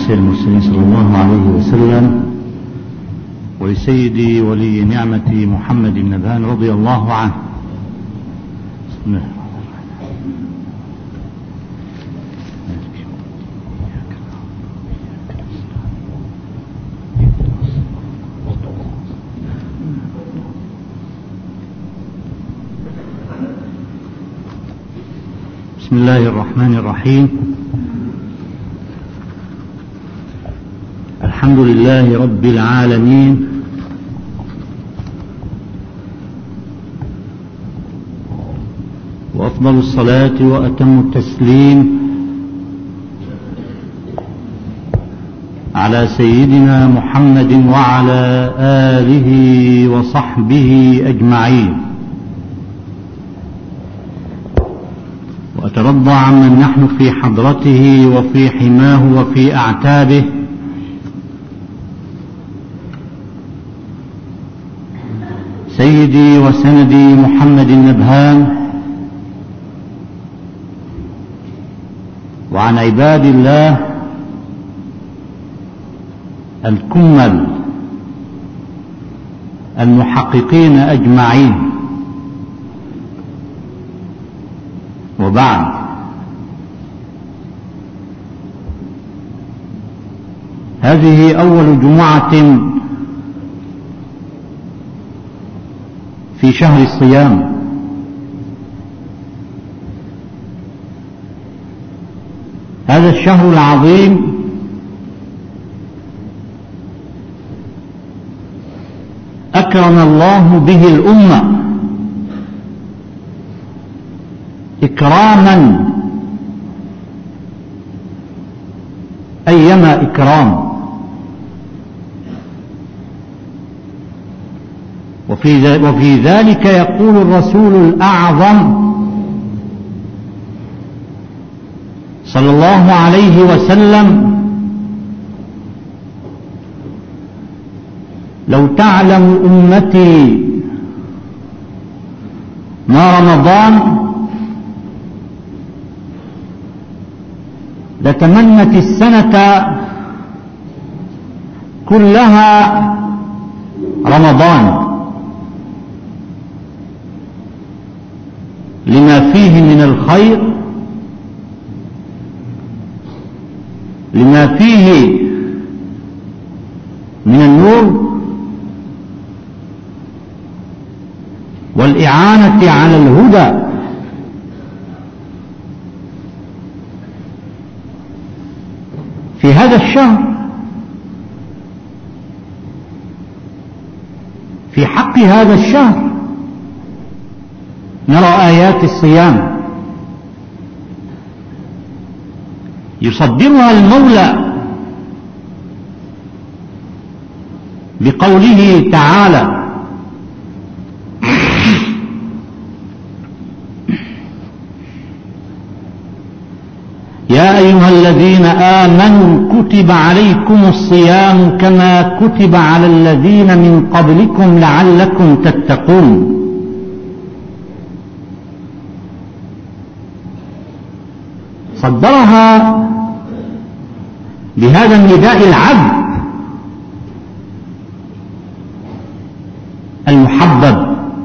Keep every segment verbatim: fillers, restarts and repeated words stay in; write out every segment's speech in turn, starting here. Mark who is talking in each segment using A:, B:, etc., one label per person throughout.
A: سيد المرسلين صلى الله عليه وسلم، ولسيدي ولي نعمتي محمد بن نبهان رضي الله عنه. بسم الله. بسم الله الرحمن الرحيم. الحمد لله رب العالمين، وأفضل الصلاة وأتم التسليم على سيدنا محمد وعلى آله وصحبه أجمعين. وأترضى عمن نحن في حضرته وفي حماه وفي أعتابه، سيدي وسندي محمد النبهان، وعن عباد الله الكمل المحققين أجمعين. وبعد، هذه أول جمعة في شهر الصيام، هذا الشهر العظيم أكرم الله به الأمة إكراما أيما إكرام. وفي ذلك يقول الرسول الأعظم صلى الله عليه وسلم: لو تعلم أمتي ما رمضان لتمنت السنة كلها رمضان، لما فيه من الخير، لما فيه من النور والإعانة على الهدى. في هذا الشهر، في حق هذا الشهر، نرى آيات الصيام يصدرها المولى بقوله تعالى: يا أيها الذين آمنوا كتب عليكم الصيام كما كتب على الذين من قبلكم لعلكم تتقون. صدرها بهذا النداء العذب المحبب: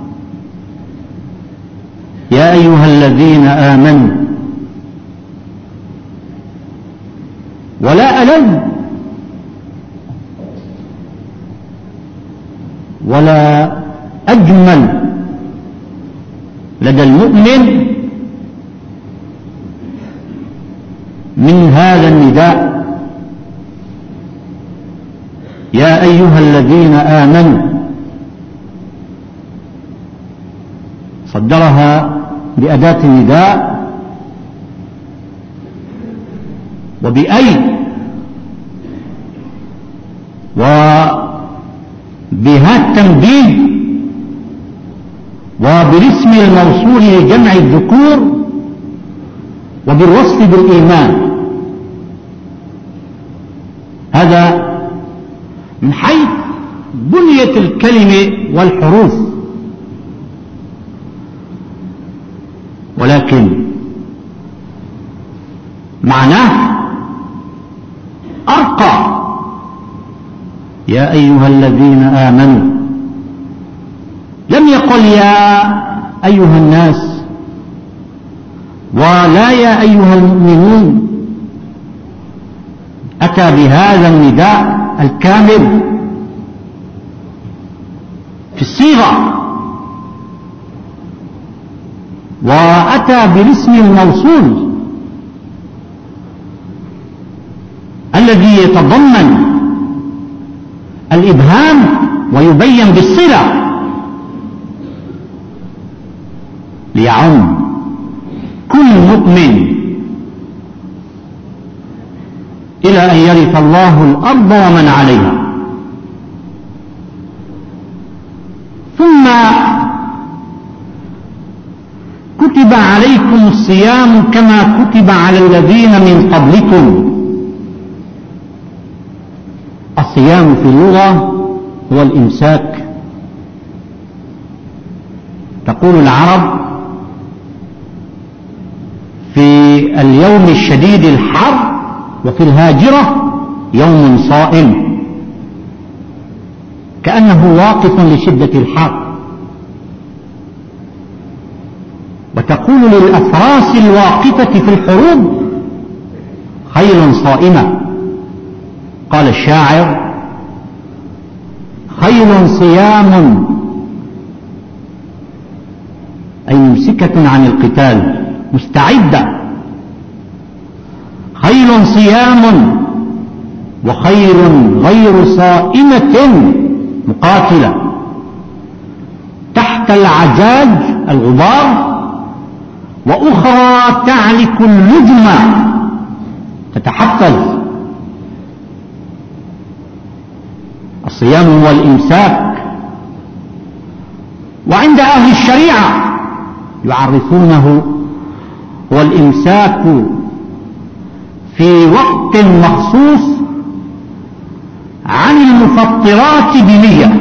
A: يا أيها الذين آمنوا. ولا ألذ ولا أجمل لدى المؤمن من هذا النداء: يا أيها الذين آمنوا. صدرها بأداة النداء وبأي وبها التنبيه وبالاسم الموصول لجمع الذكور وبالوصف بالإيمان. هذا من حيث بنية الكلمة والحروف، ولكن معناه أرقى يا أيها الذين آمنوا، لم يقل يا أيها الناس ولا يا أيها المؤمنون، أتى بهذا النداء الكامل في الصيغة، وأتى بالاسم الموصول الذي يتضمن الإبهام ويبين بالصلة ليعم كل مؤمن إلى أن يرث الله الأرض ومن عليها. ثم كتب عليكم الصيام كما كتب على الذين من قبلكم. الصيام في اللغة هو الإمساك. تقول العرب في اليوم الشديد الحر وفي الهاجرة يوم صائم، كأنه واقف لشدة الحر. وتقول للأفراس الواقفة في الحروب خيل صائمة. قال الشاعر: خيل صيام، أي ممسكة عن القتال مستعدة. خيل صيام وخيل غير صائمة مقاتلة تحت العجاج الغبار، وأخرى تعلك اللجمة تتحفز. الصيام هو الإمساك، وعند أهل الشريعة يعرفونه هو الإمساك في وقت مخصوص عن المفطرات بنية.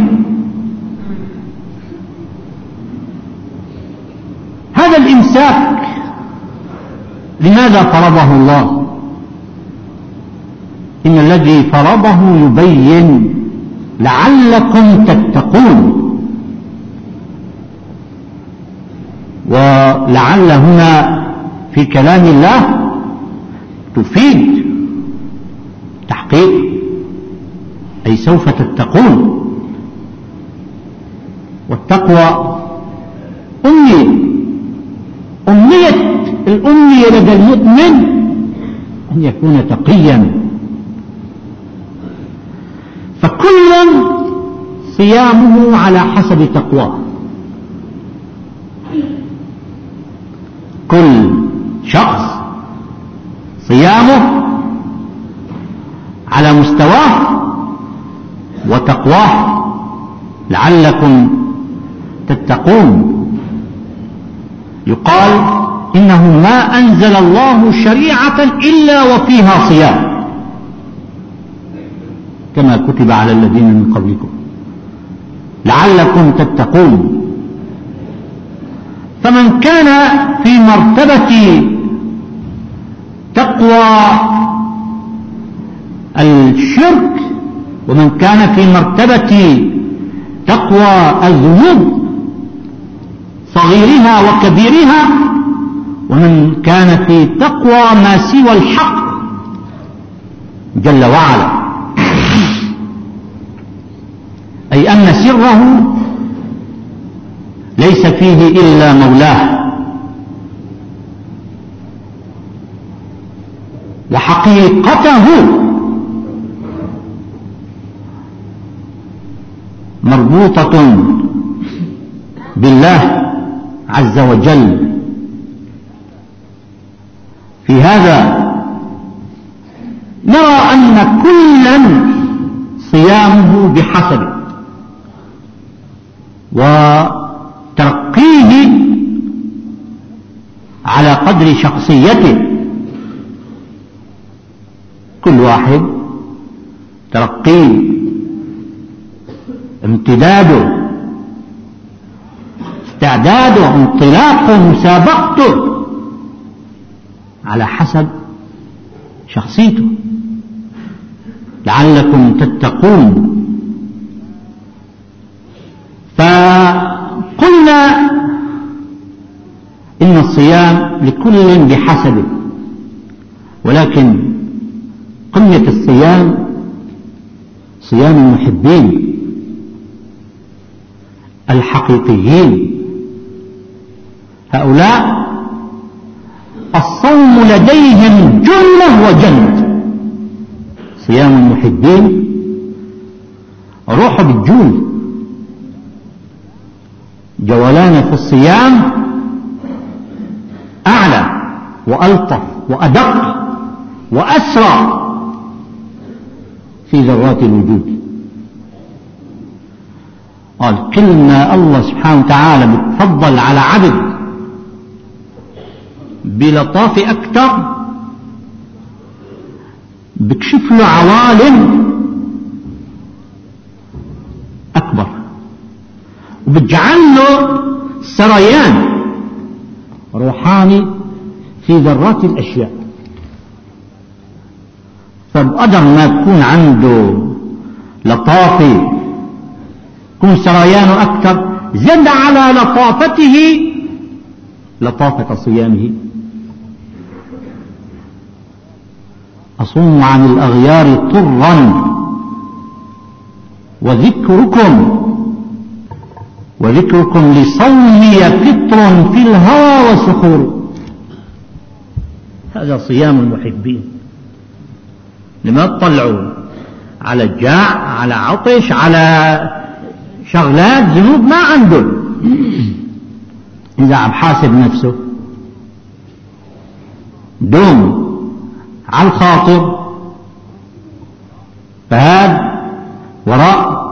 A: هذا الإمساك لماذا فرضه الله؟ إن الذي فرضه يبين لعلكم تتقون. ولعل هنا في كلام الله تفيد تحقيق، أي سوف تتقون. والتقوى أمنية أمنية الأمنية لدى المؤمن أن يكون تقيا. فكل صيامه على حسب تقواه. كل شخص صيامه على مستواه وتقواه لعلكم تتقون. يقال إنه ما أنزل الله شريعة إلا وفيها صيام كما كتب على الذين من قبلكم لعلكم تتقون. فمن كان في مرتبة تقوى الشرك، ومن كان في مرتبة تقوى الذنوب صغيرها وكبيرها، ومن كان في تقوى ما سوى الحق جل وعلا، أي أن سره ليس فيه إلا مولاه، وحقيقته مربوطة بالله عز وجل. في هذا نرى أن كلا صيامه بحسبه، وترقيه على قدر شخصيته. كل واحد ترقيه، امتداده، استعداده، انطلاقه، مسابقته على حسب شخصيته. لعلكم تتقون. إن الصيام لكل بحسبه، ولكن قمة الصيام صيام المحبين الحقيقيين. هؤلاء الصوم لديهم جنة وجنة. صيام المحبين روح بالجول، جولان في الصيام أعلى وألطف وأدق وأسرع في ذرات الوجود. قال كلمة الله سبحانه وتعالى بتفضل على عبد بلطافة أكثر، بكشف له عوالم أكبر، وبتجعل له سريان روحاني في ذرات الأشياء. فبقدر ما تكون عنده لطافة، يكون سريانه أكثر، زد على لطافته لطافة صيامه. أصوم عن الأغيار طرا وذكركم وذكركم لصومي فطر في الهوى وسحور. هذا صيام المحبين. لما تطلعوا على الجاع، على عطش، على شغلات ذنوب ما عنده. إذا عم حاسب نفسه دوم على الخاطر، فهذا وراء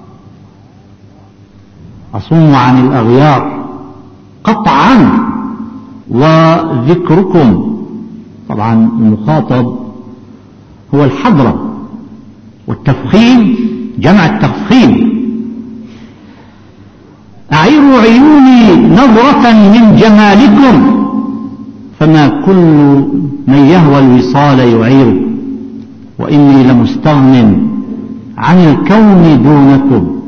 A: أصوم عن الأغيار قطعا وذكركم. طبعا المخاطب هو الحضرة والتفخيم، جمع التفخيم. أعيروا عيوني نظرة من جمالكم، فما كل من يهوى الوصال يعير، وإني لمستغن عن الكون دونكم،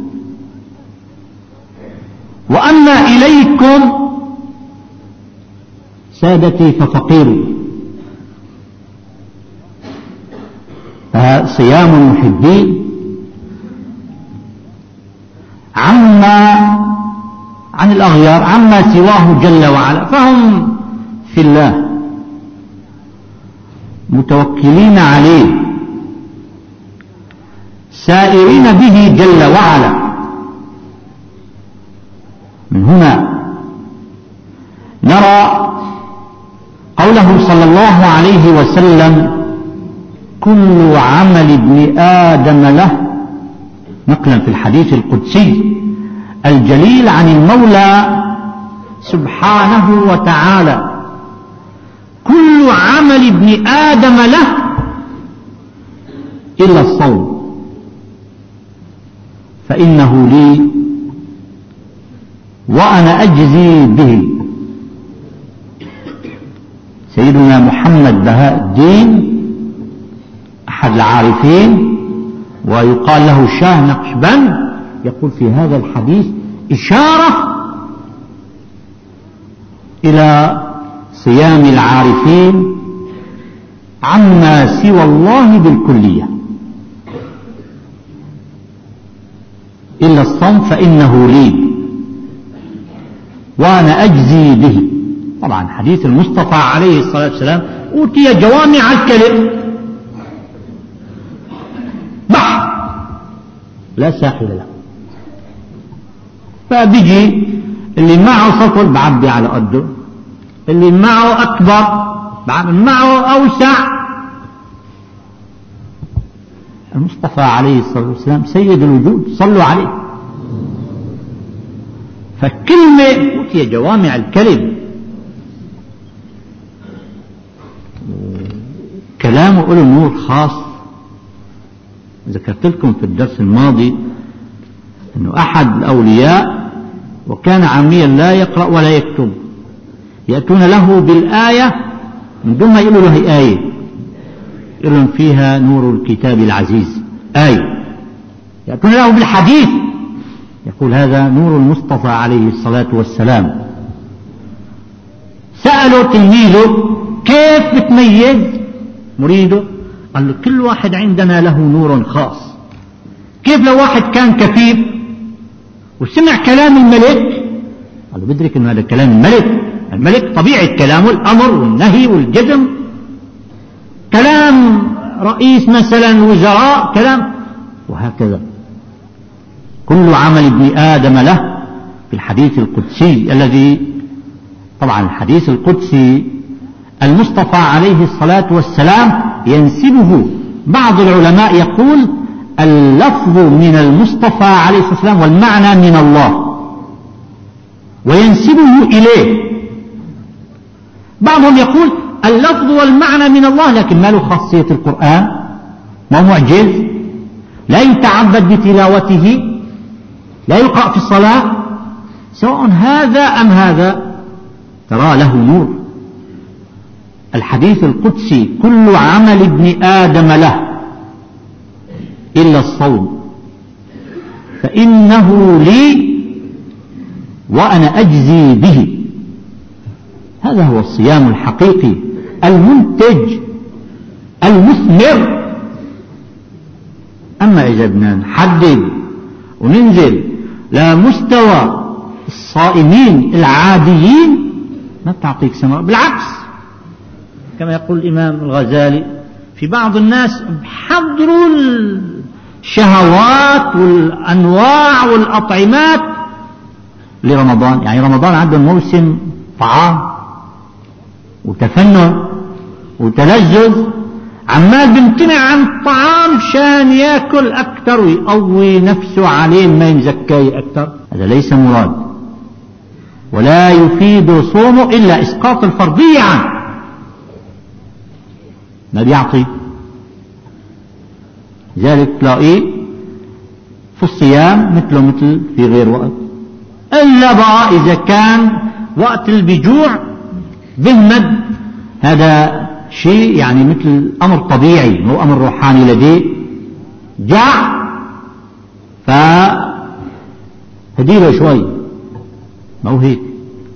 A: وأما إليكم سادتي ففقير. فصيام المحبين عما عن الأغيار، عما سواه جل وعلا، فهم في الله متوكلين عليه سائرين به جل وعلا. من هنا نرى قوله صلى الله عليه وسلم كل عمل ابن آدم له، نقلا في الحديث القدسي الجليل عن المولى سبحانه وتعالى، كل عمل ابن آدم له إلا الصوم فإنه لي وأنا أجزي به. سيدنا محمد بهاء الدين أحد العارفين ويقال له شاه نقشبند يقول في هذا الحديث إشارة إلى صيام العارفين عما سوى الله بالكلية، إلا الصوم فإنه لي وأنا أجزي به. طبعا حديث المصطفى عليه الصلاة والسلام أوتي جوامع الكلم، بحر لا ساحل له، فبيجي اللي معه سطل بعبي على قده، اللي معه أكبر بعمل معه أوسع. المصطفى عليه الصلاة والسلام سيد الوجود، صلوا عليه. فكلمة أوتي جوامع الكلم، كلامه له نور خاص. ذكرت لكم في الدرس الماضي أنه أحد الأولياء وكان عاميا لا يقرأ ولا يكتب، يأتون له بالآية من دون ما يقولوا له آية، يقولون فيها نور الكتاب العزيز آية. يأتون له بالحديث يقول هذا نور المصطفى عليه الصلاة والسلام. سألوا تلميذه كيف بتميز مريده؟ قال له كل واحد عندنا له نور خاص. كيف لو واحد كان كفيف وسمع كلام الملك، قال له بدرك انه هذا كلام الملك، الملك طبيعة كلامه الأمر والنهي والجزم، كلام رئيس مثلا وزراء كلام، وهكذا. كل عمل ابن آدم له في الحديث القدسي الذي، طبعا الحديث القدسي المصطفى عليه الصلاة والسلام ينسبه بعض العلماء يقول اللفظ من المصطفى عليه الصلاة والسلام والمعنى من الله، وينسبه إليه. بعضهم يقول اللفظ والمعنى من الله، لكن ما له خاصية القرآن، ما هو معجز، لا يتعبد بتلاوته، لا يقرأ في الصلاة، سواء هذا أم هذا ترى له نور. الحديث القدسي كل عمل ابن آدم له إلا الصوم فإنه لي وأنا أجزي به. هذا هو الصيام الحقيقي المنتج المثمر. أما إذا بدنا نحدد وننزل لمستوى الصائمين العاديين ما بتعطيك ثمرة، بالعكس كما يقول الإمام الغزالي في بعض الناس بحضروا الشهوات والأنواع والأطعمات لرمضان، يعني رمضان عندهم موسم طعام وتفنن وتلذذ، عمال بيمتنع عن الطعام شان ياكل أكثر ويقوي نفسه عليه ما يمزكي أكثر. هذا ليس مراد، ولا يفيد صومه إلا إسقاط الفرضية عنه، ما بيعطي. لذلك تلاقيه في الصيام مثله مثل في غير وقت، إلا بقى إذا كان وقت البجوع بهمد، هذا شيء يعني مثل أمر طبيعي مو أمر روحاني لديه، جاع فهديله شوي، ما هو هيك.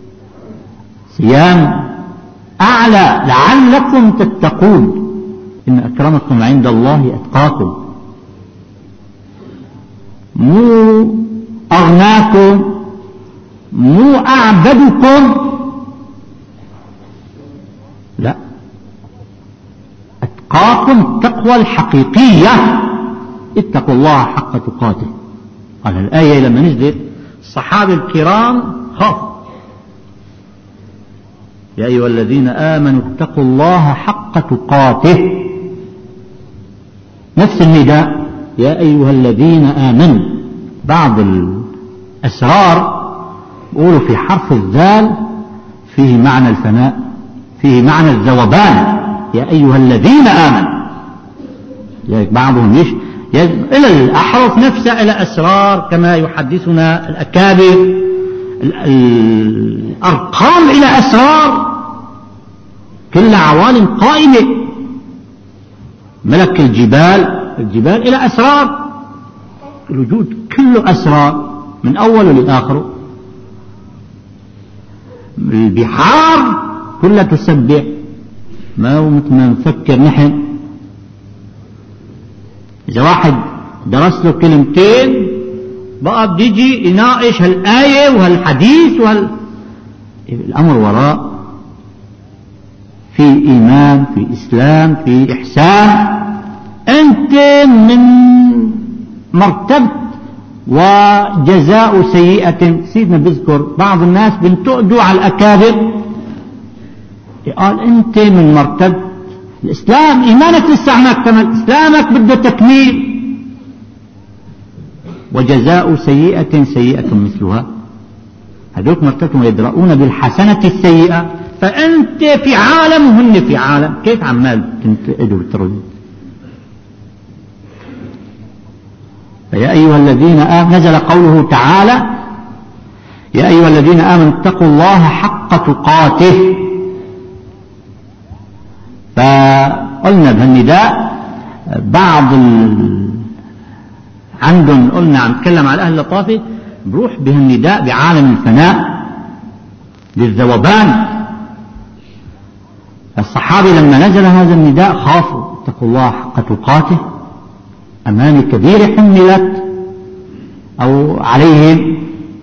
A: صيام أعلى لعلكم تتقون، إن أكرمكم عند الله أتقاكم، مو أغناكم مو أعبدكم، لا، أتقاكم التقوى الحقيقية، اتقوا الله حق تقاته. قال الآية لما نزلت الصحابة الكرام خافوا، يا أيها الذين آمنوا اتقوا الله حق تقاته، نفس النداء يا أيها الذين آمنوا. بعض الأسرار يقولوا في حرف الذال فيه معنى الفناء، فيه معنى الذوبان، يا أيها الذين آمنوا. يعني بعضهم يش إلى الأحرف نفسها إلى أسرار كما يحدثنا الأكابر، الأرقام إلى أسرار، كل عوالم قائمة. ملك الجبال الجبال إلى أسرار، الوجود كله أسرار من أوله لآخره. البحار كلها تسبح، ما هو مثل ما نفكر نحن. إذا واحد درس له كلمتين بقى بيجي يناقش هالآية وهالحديث وهال... الأمر وراء في إيمان، في إسلام، في إحسان. أنت من مرتبة وجزاء سيئة. سيدنا بذكر بعض الناس بنتقدوا على الأكابر، قال أنت من مرتبة الإسلام، إيمانك لسه ما اكتمل، إسلامك بده تكميل، وجزاء سيئة سيئة مثلها. هذوك مرتبتهم يدرؤون بالحسنة السيئة، فأنت في عالم وهن في عالم، كيف عمال تنتقدوا بالتردد؟ فيا أيها الذين آمنوا، نزل قوله تعالى يا أيها الذين آمنوا اتقوا الله حق تقاته. فقلنا بهالنداء بعض ال... عندهم قلنا عم نتكلم على أهل اللطافة بروح بهالنداء بعالم الفناء للذوبان، الصحابة لما نزل هذا النداء خافوا، اتقوا الله حق تقاته، أمانة كبيرة حملت أو عليهم.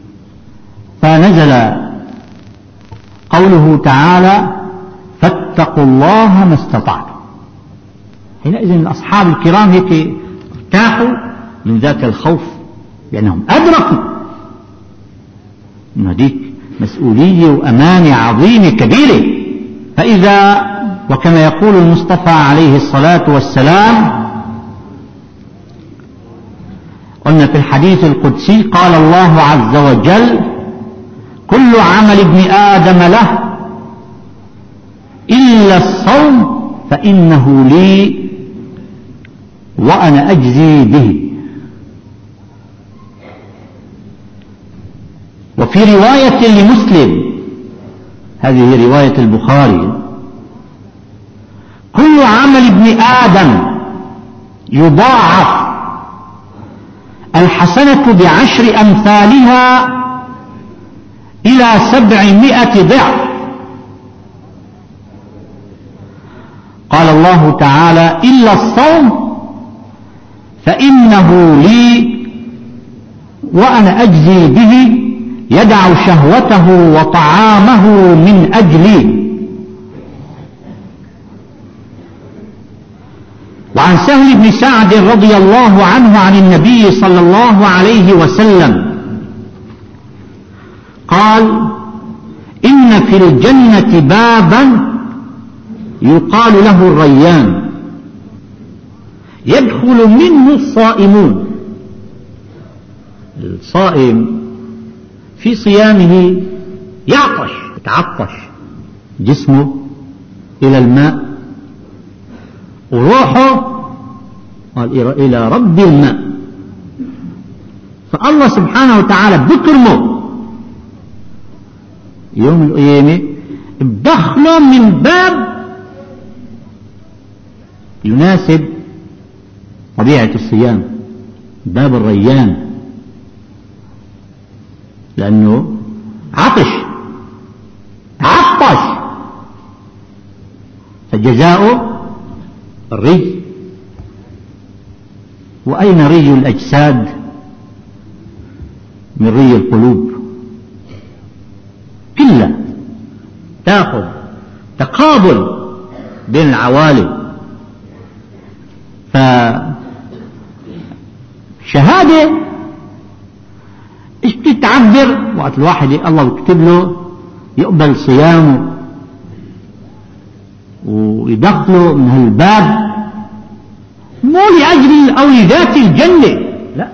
A: فنزل قوله تعالى فاتقوا الله ما استطعتم. حينئذ الأصحاب الكرام هيك ارتاحوا من ذاك الخوف، لأنهم أدركوا أن هذيك مسؤولية وأمانة عظيمة كبيرة. فإذا وكما يقول المصطفى عليه الصلاة والسلام، قلنا في الحديث القدسي قال الله عز وجل كل عمل ابن آدم له إلا الصوم فإنه لي وأنا أجزي به. وفي رواية لمسلم، هذه رواية البخاري، كل عمل ابن آدم يضاعف الحسنة بعشر أمثالها إلى سبعمائة ضعف. قال الله تعالى إلا الصوم فإنه لي وأنا أجزي به، يدع شهوته وطعامه من أجلي. وعن سهل بن سعد رضي الله عنه عن النبي صلى الله عليه وسلم قال إن في الجنة بابا يقال له الريان يدخل منه الصائمون. الصائم في صيامه يعطش، يتعطش جسمه إلى الماء وروحه قال إلى رب الماء. فالله سبحانه وتعالى بكرمه يوم القيامة بدخله من باب يناسب طبيعة الصيام، باب الريان، لأنه عطش عطش فجزاؤه الري. وأين ري الأجساد من ري القلوب؟ كلا تأخذ تقابل بين العوالم. فشهادة ايش بتتعبر وقت الواحد الله بيكتب له يقبل صيامه ويدخله من هالباب، مو لأجل أو لذات الجنة، لا،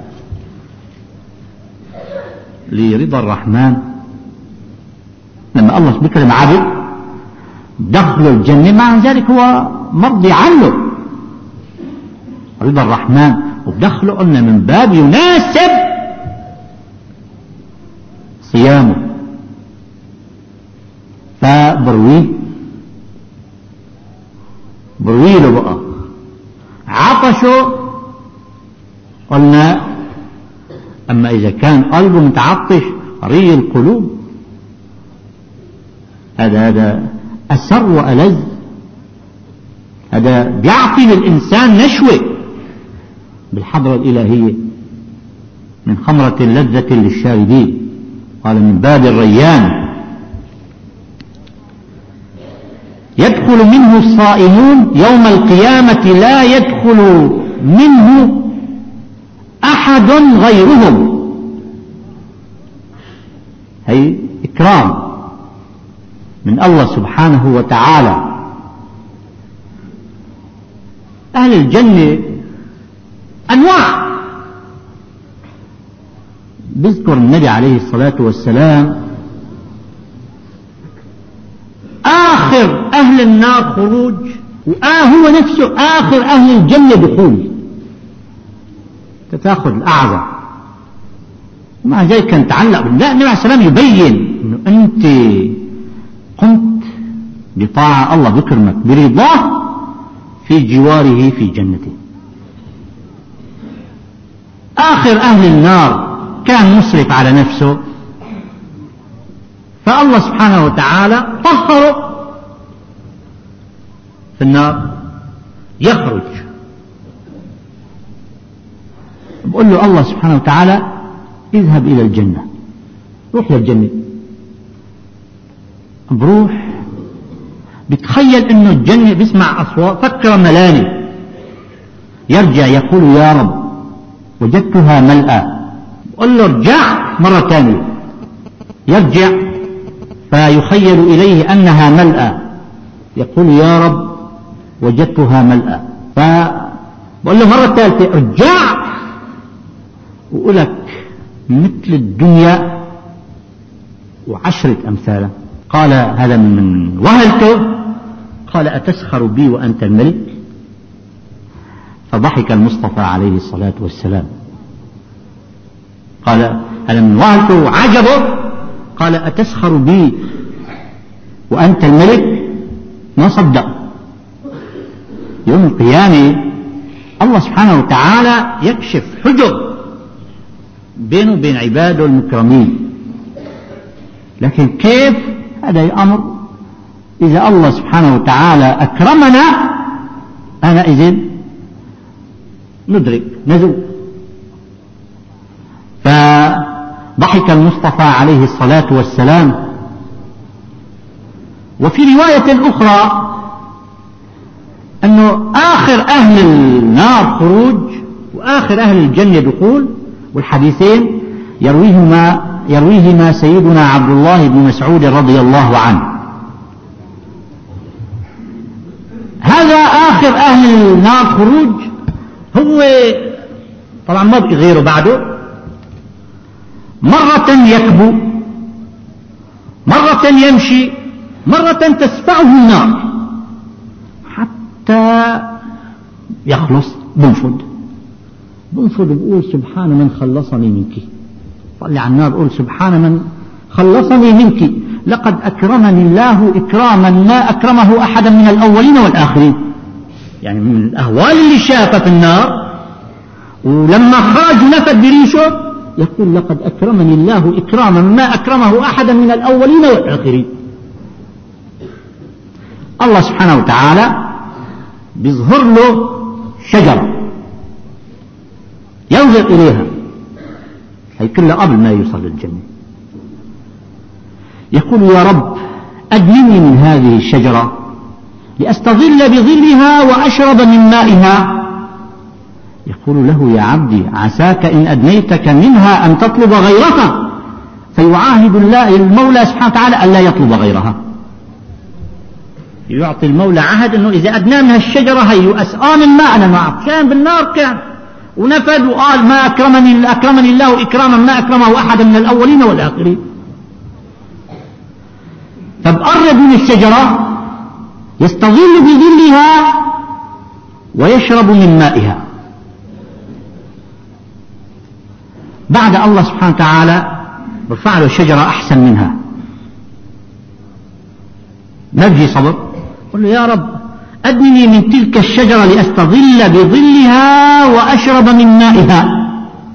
A: لرضا الرحمن. لما الله بكرم عبد دخله الجنة مع ذلك هو مرضي عنه، رضا الرحمن، ودخله قلنا من باب يناسب صيامه. فبرويه برويه له بقى عطشه. قلنا أما إذا كان قلبه متعطش ري القلوب، هذا هذا أسر وألذ، هذا بيعطي للإنسان نشوة بالحضرة الإلهية من خمرة لذة للشاربين. قال من باب الريان يدخل منه الصائمون يوم القيامة لا يدخل منه أحد غيرهم. هي إكرام من الله سبحانه وتعالى. أهل الجنة أنواع، بذكر النبي عليه الصلاة والسلام آخر أهل النار خروج، وهو نفسه آخر أهل الجنة دخول، تتاخذ الأعظم. ومع ذلك كان تعلق بالله. النبي عليه السلام يبين أنه أنت قمت بطاعة الله بكرمك برضاه في جواره في جنته. آخر أهل النار كان مسرف على نفسه، فالله سبحانه وتعالى طهره في النار يخرج، بقول له الله سبحانه وتعالى اذهب إلى الجنة، روح للجنة. بروح بتخيل انه الجنة بيسمع اصوات، فكر ملاني، يرجع يقول يا رب وجدتها ملأى، قل له ارجع مرة ثانية، يرجع فيخيل إليه أنها ملأى، يقول يا رب وجدتها ملأى، فبقول له مرة ثالثة ارجع، وقلك مثل الدنيا وعشرة أمثالها. قال هذا من وهلته، قال أتسخر بي وأنت الملك؟ فضحك المصطفى عليه الصلاة والسلام، قال هذا من وهلته وعجبه، قال أتسخر بي وأنت الملك؟ ما صدق. يوم القيامة الله سبحانه وتعالى يكشف حجب بينه وبين عباده المكرمين، لكن كيف؟ هذا أمر إذا الله سبحانه وتعالى أكرمنا أنا إذن ندرك نذوق. فضحك المصطفى عليه الصلاة والسلام. وفي رواية أخرى أنه آخر أهل النار خروج وآخر أهل الجنة دخول، والحديثين يرويهما يرويهما سيدنا عبد الله بن مسعود رضي الله عنه. هذا آخر أهل النار خروج، هو طبعا ما بقي غيره بعده، مرة يكبو، مرة يمشي، مرة تسفعه النار حتى يخلص، بنفد بنفد بقول سبحان من خلصني منك، طلع على النار بقول سبحان من خلصني منك، لقد أكرمني الله إكراما ما أكرمه أحدا من الأولين والآخرين. يعني من الأهوال اللي شافها في النار، ولما خرج نفد بريشه يقول لقد أكرمني الله إكراما ما أكرمه أحدا من الأولين والآخرين. الله سبحانه وتعالى بيظهر له شجرة ينظر إليها، هي كلها قبل ما يوصل للجنة، يقول يا رب أدنني من هذه الشجرة لأستظل بظلها وأشرب من مائها. يقول له يا عبدي عساك إن أدنيتك منها أن تطلب غيرها، فيعاهد الله المولى سبحانه وتعالى أن لا يطلب غيرها، يعطي المولى عهد أنه إذا أدنى من الشجرة هي أسقان الماء، أنا ما عطشان بالنار كان ونفد وقال ما أكرمني, أكرمني الله إكراما ما أكرمه أحدا من الأولين والآخرين. فبقرب من الشجرة يستظل بظلها ويشرب من مائها. بعد الله سبحانه وتعالى برفع له شجرة أحسن منها، ما بيجي صبر، قل له يا رب أدنني من تلك الشجرة لأستظل بظلها وأشرب من مائها.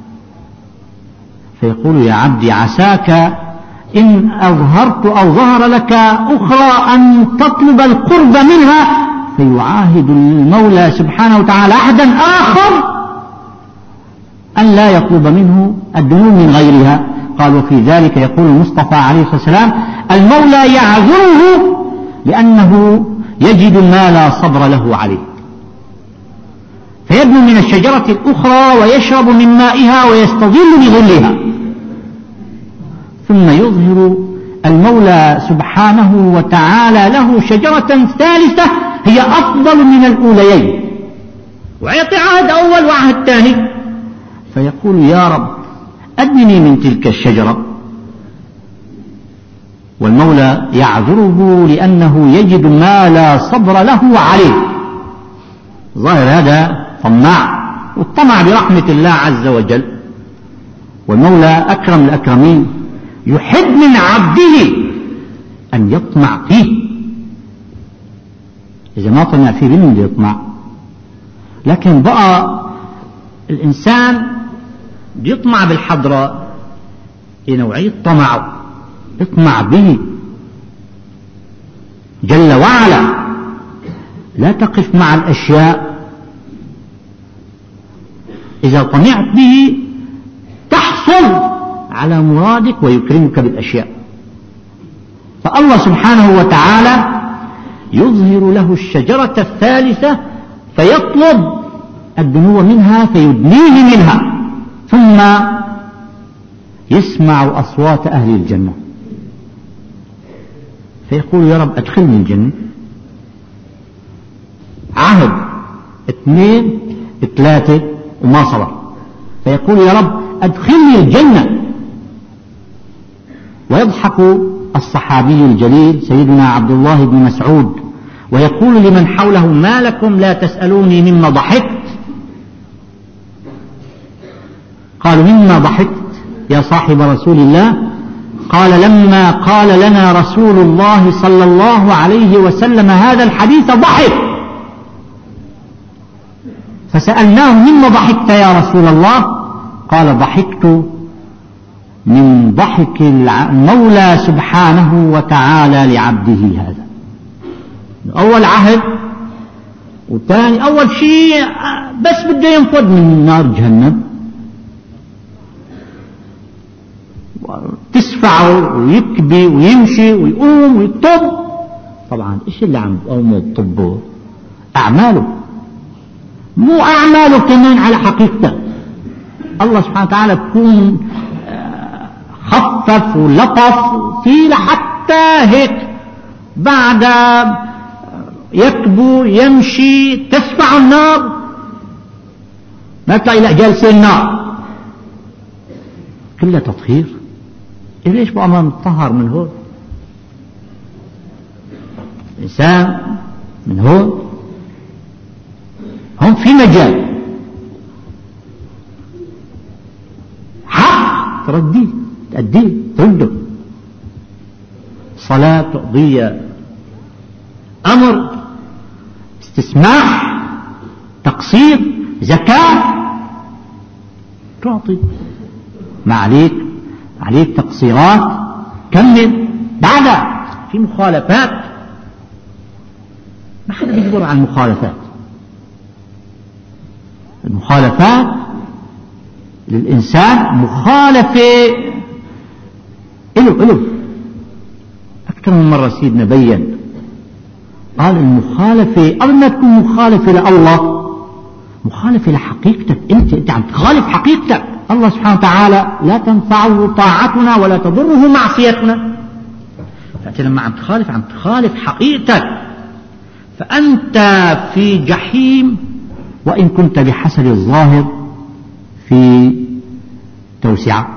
A: فيقول يا عبدي عساك إن أظهرت أو ظهر لك أخرى أن تطلب القرب منها، فيعاهد المولى سبحانه وتعالى عهدا آخر أن لا يطلب منه الدنو من غيرها. قال وفي ذلك يقول المصطفى عليه الصلاة والسلام المولى يعذره لأنه يجد ما لا صبر له عليه، فيدنو من الشجرة الأخرى ويشرب من مائها ويستظل بظلها، ثم يظهر المولى سبحانه وتعالى له شجرة ثالثة هي أفضل من الأوليين، ويعطي عهد أول وعهد ثاني، فيقول يا رب أدنني من تلك الشجرة، والمولى يعذره لأنه يجد ما لا صبر له عليه. ظاهر هذا طماع، والطمع برحمة الله عز وجل، والمولى أكرم الأكرمين يحب من عبده أن يطمع فيه، إذا ما طمع فيه منه بده يطمع. لكن بقى الإنسان بيطمع بالحضرة نوعية طمعه، يطمع به جل وعلا، لا تقف مع الأشياء، إذا طمعت به تحصل على مرادك ويكرمك بالأشياء. فالله سبحانه وتعالى يظهر له الشجرة الثالثة فيطلب الدنو منها فيدنيه منها، ثم يسمع أصوات أهل الجنة فيقول يا رب أدخلني الجنة. عهد اثنين ثلاثة وما صبر، فيقول يا رب أدخلني الجنة. ويضحك الصحابي الجليل سيدنا عبد الله بن مسعود ويقول لمن حوله ما لكم لا تسألوني مما ضحكت؟ قالوا مما ضحكت يا صاحب رسول الله؟ قال لما قال لنا رسول الله صلى الله عليه وسلم هذا الحديث ضحك، فسألناه مما ضحكت يا رسول الله؟ قال ضحكت من ضحك المولى سبحانه وتعالى لعبده هذا. أول عهد، وثاني أول شيء بس بده ينفذ من نار جهنم تسفعه ويكبي ويمشي ويقوم ويطب. طبعا إيش اللي عم يقوم يطبه؟ أعماله، مو أعماله كمان على حقيقته. الله سبحانه وتعالى بكون خفف ولطف فيه لحتى هيك بعد يكبو يمشي تسفع النار ما تلاقي لا جالسين النار كلها تطهير. ليش بقى ما نطهر من هون؟ الإنسان من هون هم في مجال حق ترديه تأديه ترده، صلاة تقضية، أمر، استسماح، تقصير، زكاة تعطي. ما عليك عليك تقصيرات كمل، بعدها في مخالفات ما حدا بيجبر عن المخالفات. المخالفات للإنسان مخالفة إله إله أكثر من مرة سيدنا بيّن قال المخالفة قبل ما تكون مخالفة لله مخالفة لحقيقتك. أنت أنت عم تخالف حقيقتك. الله سبحانه وتعالى لا تنفعه طاعتنا ولا تضره معصيتنا، فأنت لما عم تخالف عم تخالف حقيقتك، فأنت في جحيم وإن كنت بحسب الظاهر في توسعة.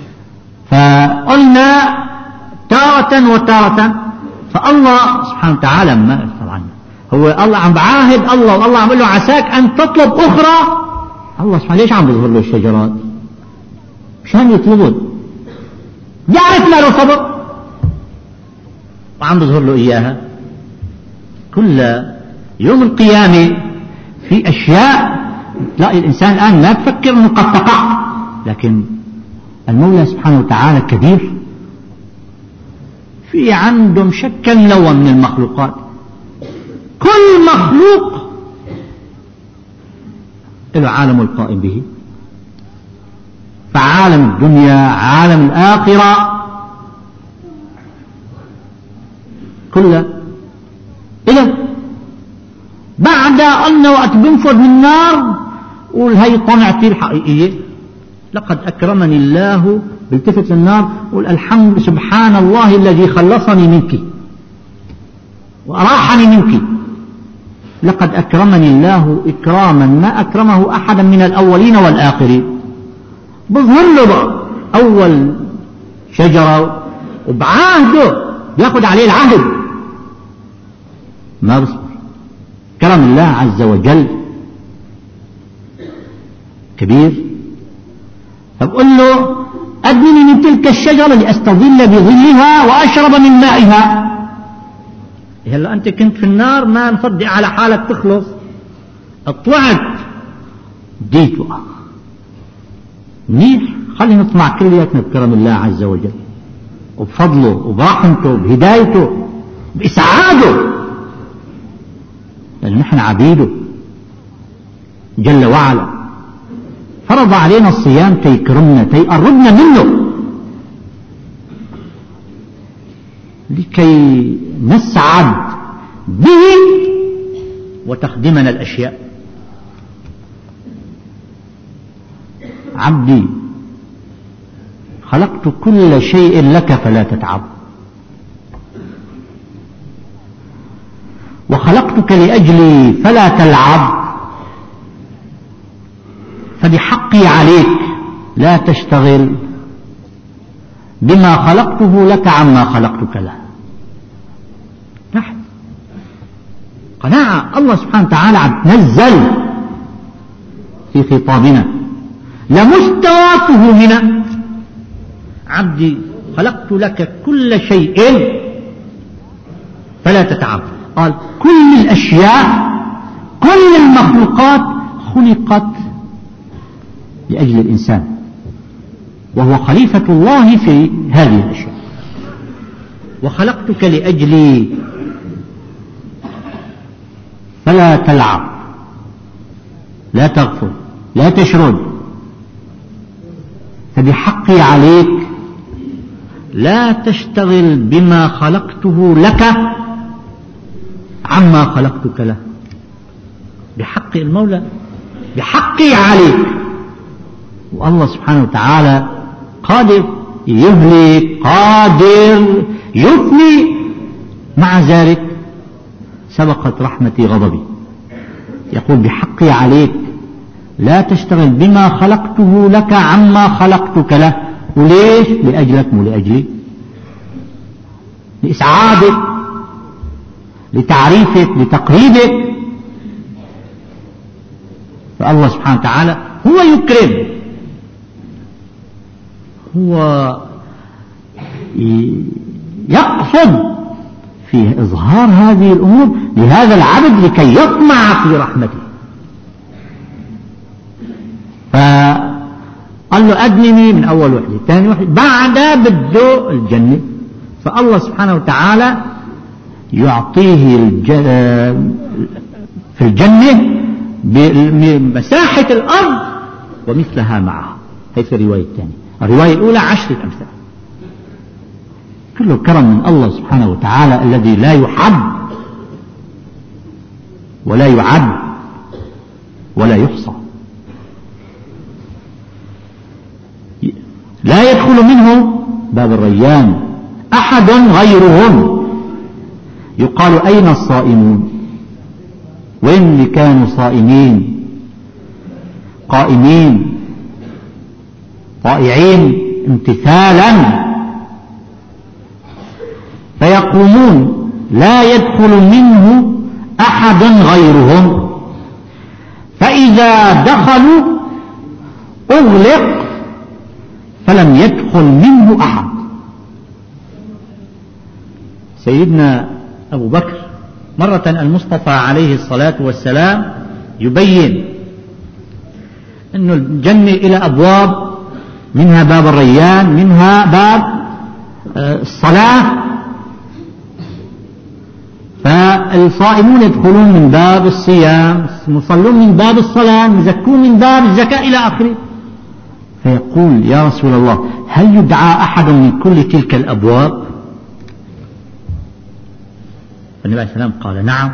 A: فقلنا تارة وتارة، فالله سبحانه وتعالى ما طبعا هو الله عم بعاهد الله والله عم يقول له عساك أن تطلب أخرى. الله سبحانه ليش عم بيظهر له الشجرات؟ مشان يطلبه، يعرف ما له صبر وعم بيظهر له إياها. كل يوم القيامة في أشياء تلاقي الإنسان الآن لا تفكر أنه قد تقع، لكن المولى سبحانه وتعالى كبير، في عنده مشكل نوع من المخلوقات، كل مخلوق له عالم القائم به. فعالم الدنيا عالم الآخرة كله إذا بعد أن وقت بنفض من النار قول هي طمعتي الحقيقية، لقد أكرمني الله، بالتفت للنار قول الحمد سبحان الله الذي خلصني منك وأراحني منك. لقد أكرمني الله إكراما ما أكرمه أحدا من الأولين والآخرين. بظهر له بقى أول شجرة وبعهده يأخذ عليه العهد ما بصبر. كرم الله عز وجل كبير. فبقول له أدنني من تلك الشجرة لأستظل بظلها وأشرب من مائها. هلا أنت كنت في النار ما مصدق على حالك تخلص، اطلعت ديت بقى منيح. خلينا نطمع كلياتنا بكرم الله عز وجل وبفضله وبرحمته وبهدايته بإسعاده. لأن نحن عبيده جل وعلا، فرض علينا الصيام تيكرمنا تيقربنا منه، لكي نسعد به وتخدمنا الأشياء. عبدي خلقت كل شيء لك فلا تتعب، وخلقتك لأجلي فلا تلعب، فبحقي عليك لا تشتغل بما خلقته لك عما خلقتك له. نحن قناعة الله سبحانه وتعالى نزل في خطابنا لمستواته هنا: عبدي خلقت لك كل شيء فلا تتعب. قال كل الأشياء كل المخلوقات خلقت لأجل الإنسان، وهو خليفة الله في هذه الأشياء. وخلقتك لأجلي فلا تلعب، لا تغفل، لا تشرد، فبحقي عليك لا تشتغل بما خلقته لك عما خلقتك له. بحق المولى، بحقي عليك. والله سبحانه وتعالى قادر يهلك، قادر يفني، مع ذلك سبقت رحمتي غضبي. يقول بحقي عليك لا تشتغل بما خلقته لك عما خلقتك له. وليش؟ لأجلك مو لأجلي، لإسعادك، لتعريفك، لتقريبك. فالله سبحانه وتعالى هو يكرم، هو يقصد في إظهار هذه الأمور لهذا العبد لكي يطمع في رحمته. فقال له أدنني من أول وحدة، ثاني وحدة، بعد بده الجنة. فالله سبحانه وتعالى يعطيه في الجنة بمساحة الأرض ومثلها معها. هي في الرواية الثانية. الرواية الأولى عشرة أمثال. كله كرم من الله سبحانه وتعالى الذي لا يحد ولا يعد ولا يحصى. لا يدخل منه باب الريان أحد غيرهم. يقال أين الصائمون؟ وين اللي كانوا صائمين قائمين طائعين امتثالا؟ فيقومون لا يدخل منه أحد غيرهم، فإذا دخلوا أغلق فلم يدخل منه أحد. سيدنا أبو بكر مرة المصطفى عليه الصلاة والسلام يبين أن الجنة إلى أبواب، منها باب الريان، منها باب الصلاة. فالصائمون يدخلون من باب الصيام، المصلون من باب الصلاة، المزكون من باب الزكاة إلى آخره. فيقول يا رسول الله هل يدعى أحد من كل تلك الأبواب؟ النبي عليه السلام قال نعم،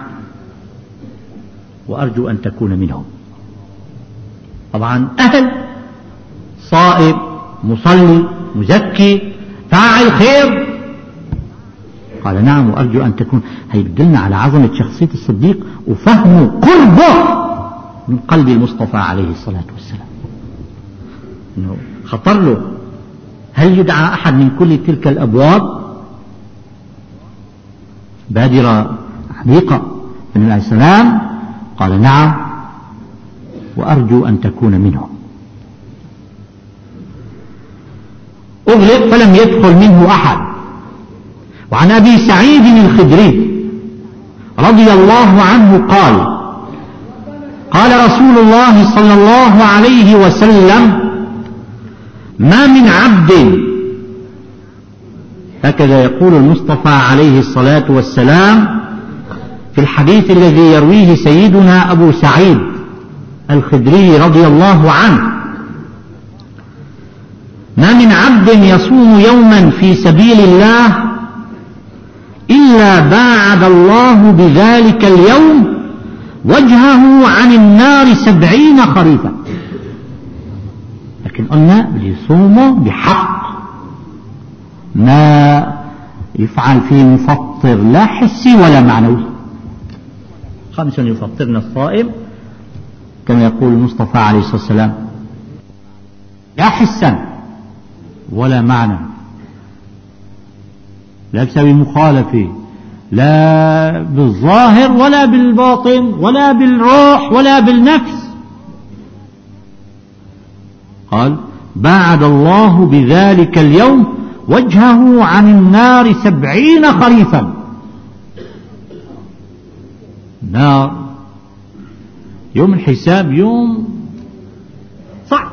A: وأرجو أن تكون منهم. طبعا أهل صائم مصلي مزكي فاعل خير. قال نعم وأرجو أن تكون. هي بدلنا على عظمة شخصية الصديق وفهم قربه من قلب المصطفى عليه الصلاة والسلام. إنه خطر له هل يدعى أحد من كل تلك الأبواب؟ بادرة عميقة. النبي عليه السلام قال نعم وأرجو أن تكون منهم. أغلق فلم يدخل منه أحد. وعن أبي سعيد الخدري رضي الله عنه قال قال رسول الله صلى الله عليه وسلم ما من عبد، هكذا يقول المصطفى عليه الصلاة والسلام، في الحديث الذي يرويه سيدنا أبو سعيد الخدري رضي الله عنه: ما من عبد يصوم يوما في سبيل الله إلا باعد الله بذلك اليوم وجهه عن النار سبعين خريفا. لكن قلنا بيصوموا بحق، ما يفعل فيه مفطر لا حسي ولا معنوي. خمس يفطرن الصائم كما يقول المصطفى عليه الصلاة والسلام، لا حسا ولا معنى، لا تسوي مخالفة لا بالظاهر ولا بالباطن ولا بالروح ولا بالنفس. قال: باعد الله بذلك اليوم وجهه عن النار سبعين خريفا. نار يوم الحساب يوم صعب.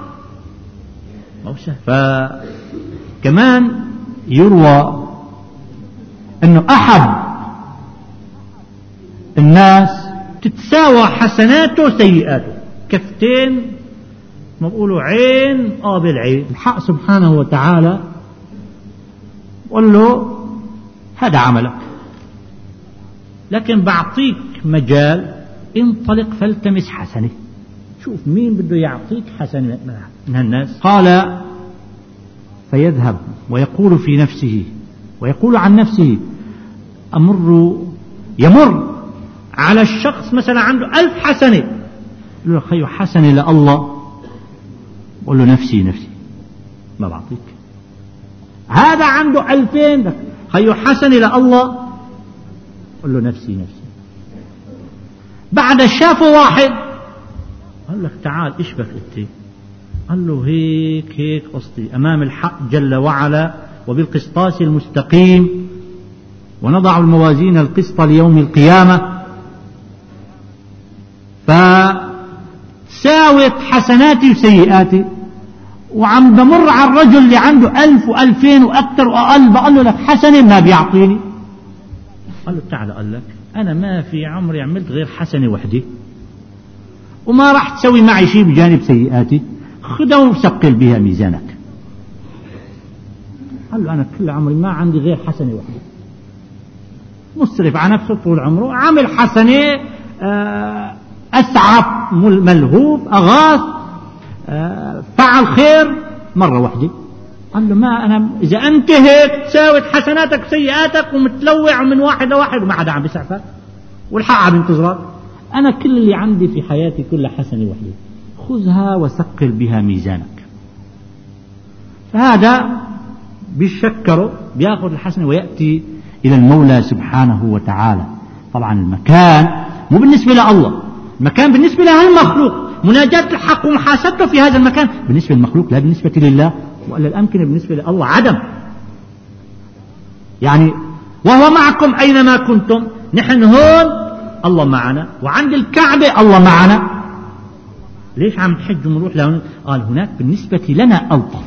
A: فكمان يروى أنه أحد الناس تتساوى حسناته سيئاته، كفتين ما بقولوا عين قابل عين. الحق سبحانه وتعالى قل له: هذا عملك، لكن بعطيك مجال، انطلق فالتمس حسنة. شوف مين بده يعطيك حسنة من هالناس. قال: فيذهب ويقول في نفسه ويقول عن نفسه، أمر يمر على الشخص مثلا عنده ألف حسنة، يقول له: خير حسنة لله، يقول له: نفسي نفسي ما بعطيك. هذا عنده ألفين، خير حسنة لله، يقول له: نفسي نفسي. بعد شافه واحد قال لك: تعال إيش بك أنت؟ قال له: هيك هيك قصدي أمام الحق جل وعلا وبالقسطاس المستقيم، ونضع الموازين القسط ليوم القيامة، فساوت حسناتي وسيئاتي، وعم بمر على الرجل اللي عنده ألف وألفين وأكثر وأقل، بقول له: لك حسنة ما بيعطيني. قال له: تعال، قال لك أنا ما في عمري عملت غير حسنة وحدة، وما راح تسوي معي شيء بجانب سيئاتي، خذها وسقل بها ميزانك. قال له: أنا كل عمري ما عندي غير حسنة وحدة. مصرف على نفسه طول عمره، عمل حسنة، أسعف، ملهوف، أغاث، فعل خير مرة واحدة. قال له: ما أنا إذا أنت هيك تساوي حسناتك وسيئاتك ومتلوع من واحد لواحد وما حدا عم بيسعفك والحق عم ينتظرك، أنا كل اللي عندي في حياتي كلها حسنة واحدة، خذها وثقل بها ميزانك. فهذا بيشكره، بياخذ الحسنة ويأتي إلى المولى سبحانه وتعالى. طبعا المكان مو بالنسبة لله، المكان بالنسبة له المخلوق، مناجاة الحق ومحاسبته في هذا المكان بالنسبة للمخلوق، لا بالنسبة لله. وإلا الأمكنة بالنسبة لله عدم. يعني وهو معكم أينما كنتم، نحن هون الله معنا، وعند الكعبة الله معنا. ليش عم نحج ونروح لهون؟ قال: هناك بالنسبة لنا ألطف.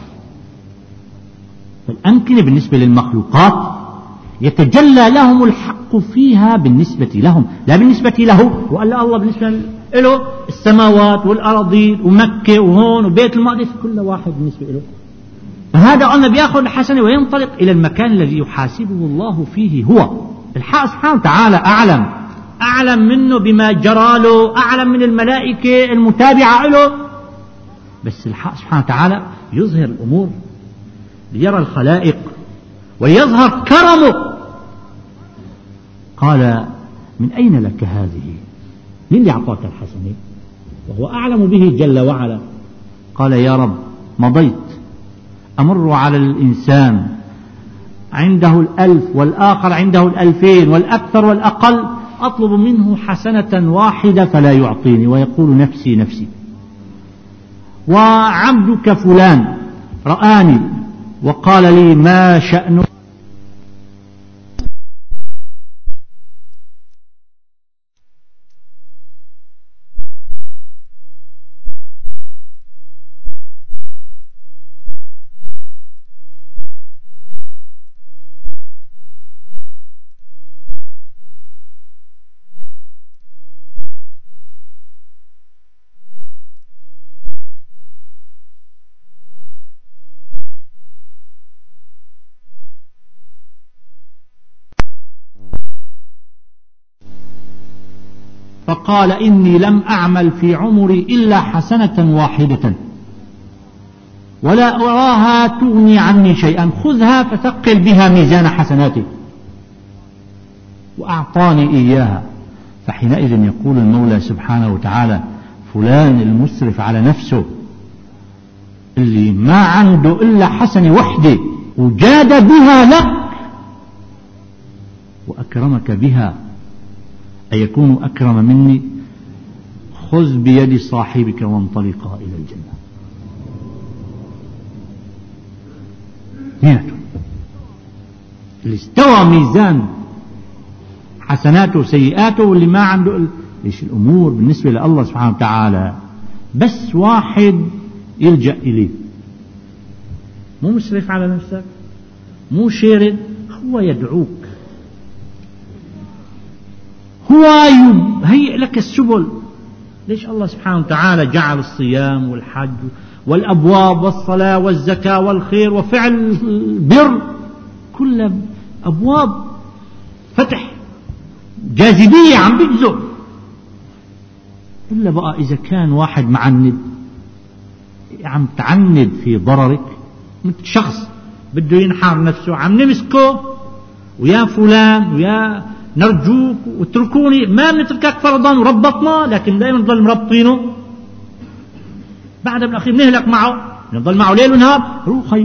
A: فالأمكنة بالنسبة للمخلوقات يتجلى لهم الحق فيها بالنسبة لهم، لا بالنسبة له. وقال الله بالنسبة له السماوات والأراضين ومكة وهون وبيت المقدس، كل واحد بالنسبة له. فهذا قلنا بياخذ الحسنة وينطلق إلى المكان الذي يحاسبه الله فيه. هو الحق سبحانه وتعالى أعلم، أعلم منه بما جرى له، أعلم من الملائكة المتابعة له. بس الحق سبحانه وتعالى يظهر الأمور ليرى الخلائق ويظهر كرمه. قال: من أين لك هذه؟ مين اللي أعطاك الحسنة؟ وهو أعلم به جل وعلا. قال: يا رب، مضيت أمر على الإنسان عنده الألف والآخر عنده الألفين والأكثر والأقل، أطلب منه حسنة واحدة فلا يعطيني ويقول: نفسي نفسي. وعبدك فلان رآني وقال لي: ما شأنك؟ فقال إني لم أعمل في عمري إلا حسنة واحدة ولا أراها تغني عني شيئا، خذها فثقل بها ميزان حسناتي، وأعطاني إياها. فحينئذ يقول المولى سبحانه وتعالى فلان المسرف على نفسه اللي ما عنده إلا حسنة وحدة وجاد بها لك وأكرمك بها أيكون أكرم مني، خذ بيد صاحبك وانطلقا إلى الجنة. مئة اللي استوى ميزان حسناته وسيئاته، واللي ما عنده. ليش الأمور بالنسبة لله سبحانه وتعالى بس واحد يلجأ إليه، مو مسرف على نفسك، مو شارد، هو يدعوك، هو يهيئ لك السبل. ليش الله سبحانه وتعالى جعل الصيام والحج والأبواب والصلاة والزكاة والخير وفعل البر كل أبواب فتح جاذبية عم بيجذب، إلا بقى إذا كان واحد معند عم تعند في ضررك، مثل شخص بده ينحر نفسه عم نمسكه ويا فلان ويا نرجوك واتركوني، ما بنتركك فرضا وربطنا، لكن دائما نضل مربطينه، بعد بالأخير نهلك معه، نضل معه ليل ونهار، روح خيو.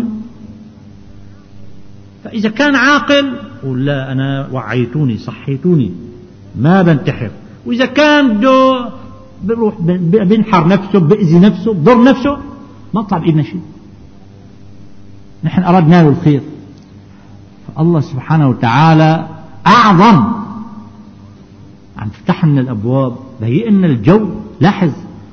A: فإذا كان عاقل قول لا أنا وعيتوني صحيتوني ما بنتحر، وإذا كان بده بروح بنحر نفسه بأذي نفسه بضر نفسه ما طلع بإيدنا شيء، نحن أردنا له الخير. فالله سبحانه وتعالى أعظم، عم تفتح لنا الأبواب، بهيئ لنا الجو. لاحظ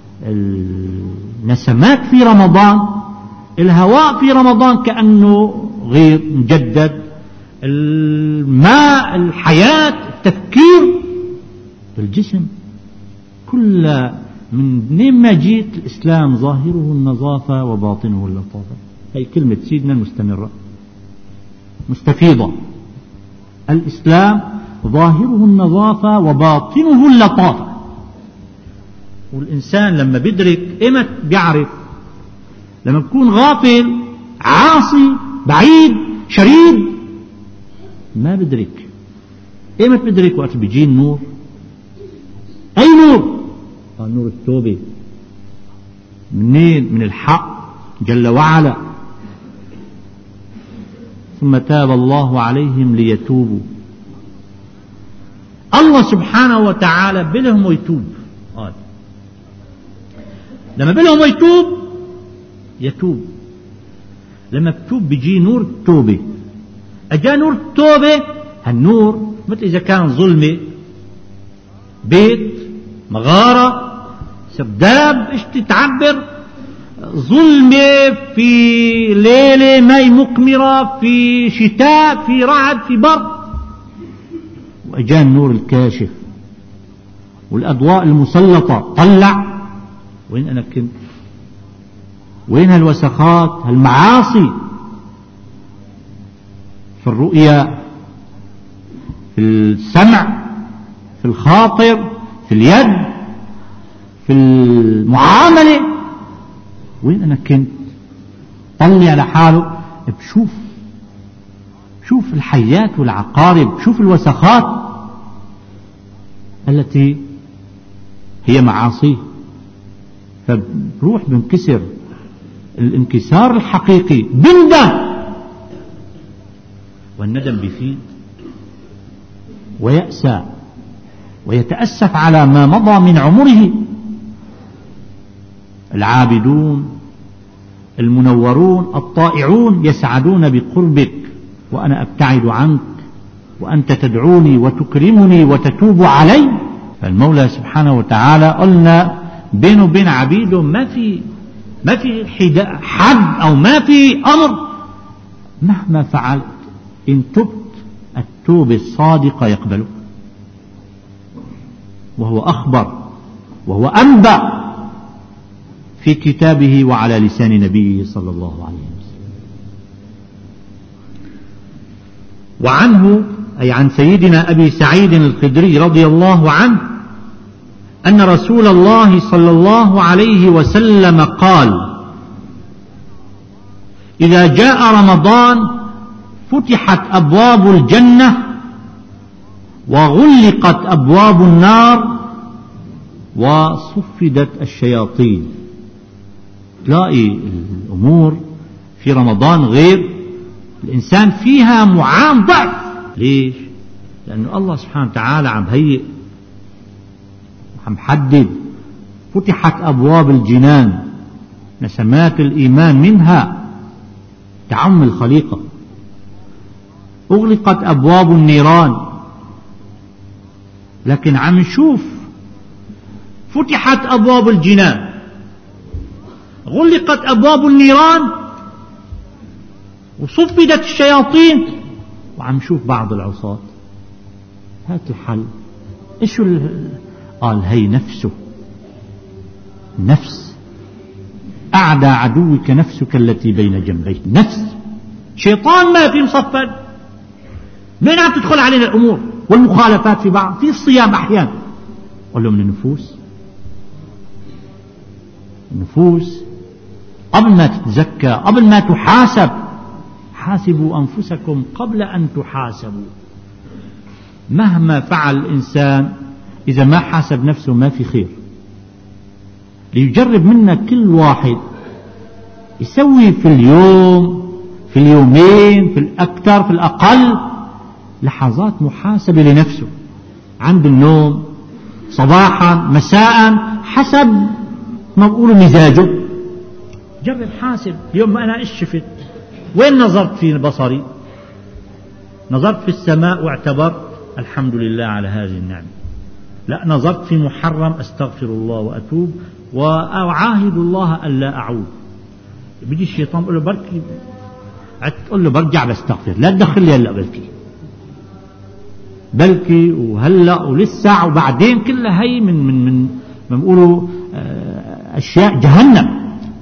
A: النسمات في رمضان، الهواء في رمضان كأنه غير مجدد، الماء، الحياة، التفكير بالجسم، كل من منين ما جيت الإسلام ظاهره النظافة وباطنه اللطافة. هي كلمة سيدنا المستمرة مستفيضة، الإسلام ظاهره النظافة وباطنه اللطافة. والإنسان لما بيدرك إمتى بيعرف، لما بيكون غافل عاصي بعيد شريد ما بدرك. إمتى بدرك؟ وقت بيجي النور. أي نور؟ قال نور التوبة. منين؟ من الحق جل وعلا. ثم تاب الله عليهم ليتوبوا. الله سبحانه وتعالى بلهم ويتوب. قال لما بلهم ويتوب يتوب، لما بتوب بيجي نور التوبة. أجا نور التوبة، هالنور مثل إذا كان ظلمة، بيت، مغارة، سرداب، إيش تتعبر، ظلمة في ليلة ماء مقمرة، في شتاء، في رعد، في برد، وأجا النور الكاشف والأضواء المسلطة. طلع وين أنا كنت؟ وين هالوسخات، هالمعاصي؟ في الرؤيا، في السمع، في الخاطر، في اليد، في المعاملة. وين أنا كنت؟ طلع على حاله بشوف، شوف الحيات والعقارب، شوف الوسخات التي هي معاصيه. فبروح بنكسر الانكسار الحقيقي، بندم، والندم بيفيد، ويأسى ويتأسف على ما مضى من عمره. العابدون المنورون الطائعون يسعدون بقربك وأنا أبتعد عنك، وأنت تدعوني وتكرمني وتتوب علي. فالمولى سبحانه وتعالى قلنا بينه وبين عبيده ما في ما في حد أو ما في أمر. مهما فعلت إن تبت التوبة الصادقة يقبله، وهو أخبر وهو أنبأ في كتابه وعلى لسان نبيه صلى الله عليه وسلم. وعنه أي عن سيدنا أبي سعيد الخدري رضي الله عنه أن رسول الله صلى الله عليه وسلم قال: إذا جاء رمضان فتحت أبواب الجنة وغلقت أبواب النار وصفدت الشياطين. تلاقي الأمور في رمضان غير، الإنسان فيها معان ضعف. ليش؟ لأنه الله سبحانه وتعالى عم هيئ، عم حدد. فتحت أبواب الجنان، نسمات الإيمان منها تعم الخليقة. أغلقت أبواب النيران، لكن عم نشوف فتحت أبواب الجنان، غلقت أبواب النيران، وصفدت الشياطين، وعم نشوف بعض العصاة. هات الحل. إيش ال... قال: هي نفسه، نفس أعدى عدوك نفسك التي بين جنبيك. نفس شيطان ما في مصفد. من عم تدخل علينا الأمور والمخالفات في بعض؟ في الصيام أحيانا. قال له: من النفوس. النفوس قبل ما تتزكى، قبل ما تحاسب، حاسبوا أنفسكم قبل أن تحاسبوا. مهما فعل الإنسان إذا ما حاسب نفسه ما في خير. ليجرب منا كل واحد يسوي في اليوم، في اليومين، في الأكثر، في الأقل، لحظات محاسبة لنفسه عند النوم، صباحا، مساء، حسب ما بقولوا مزاجه. جرب حاسب. اليوم ما أنا إيش شفت؟ وين نظرت في بصري؟ نظرت في السماء واعتبرت الحمد لله على هذه النعمة؟ لا، نظرت في محرم أستغفر الله وأتوب وأعاهد الله ألا أعود. بيجي الشيطان يقول له: بركي، تقول له: برجع بستغفر، لا تدخل لي هلا بلكي بلكي وهلا ولسه وبعدين. كلها هي من من من ما بيقولوا أشياء جهنم.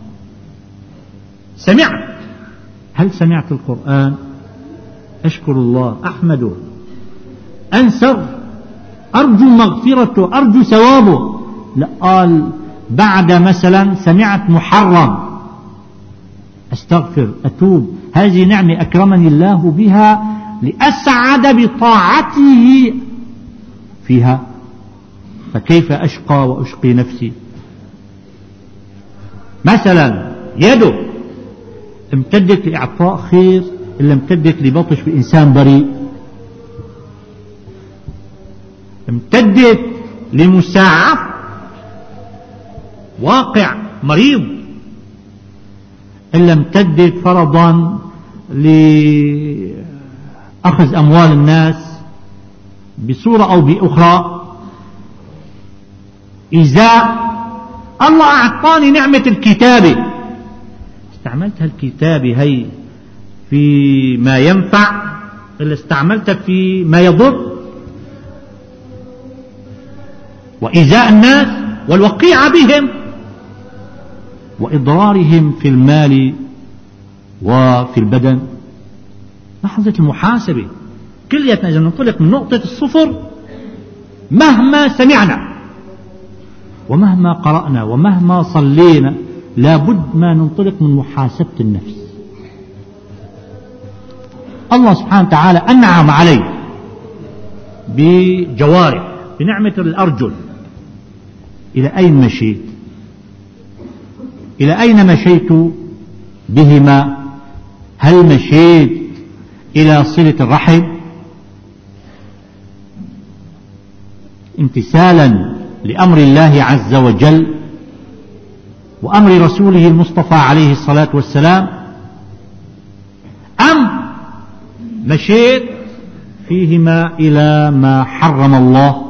A: سمعت، هل سمعت القرآن؟ أشكر الله، أحمده، أنسر، أرجو مغفرته، أرجو ثوابه. لا، قال بعد مثلا سمعت محرم أستغفر، أتوب. هذه نعمة أكرمني الله بها لأسعد بطاعته فيها، فكيف أشقى وأشقي نفسي؟ مثلا يده امتدت لإعطاء خير إلا امتدت لبطش بإنسان بريء، امتدت لمساعدة واقع مريض إلا امتدت فرضا لأخذ أموال الناس بصورة أو بأخرى. إذا الله أعطاني نعمة الكتابة، استعملت هالكتابة هي في ما ينفع إلا استعملتها في ما يضر؟ وإيذاء الناس والوقيعة بهم وإضرارهم في المال وفي البدن. لحظة المحاسبة كلياتنا إذا ننطلق من نقطة الصفر، مهما سمعنا ومهما قرأنا ومهما صلينا لابد ما ننطلق من محاسبة النفس. الله سبحانه وتعالى أنعم علي بجوارح، بنعمة الأرجل. إلى أين مشيت؟ إلى أين مشيت بهما؟ هل مشيت إلى صلة الرحم امتثالا لأمر الله عز وجل وأمر رسوله المصطفى عليه الصلاة والسلام، أم مشيت فيهما إلى ما حرم الله؟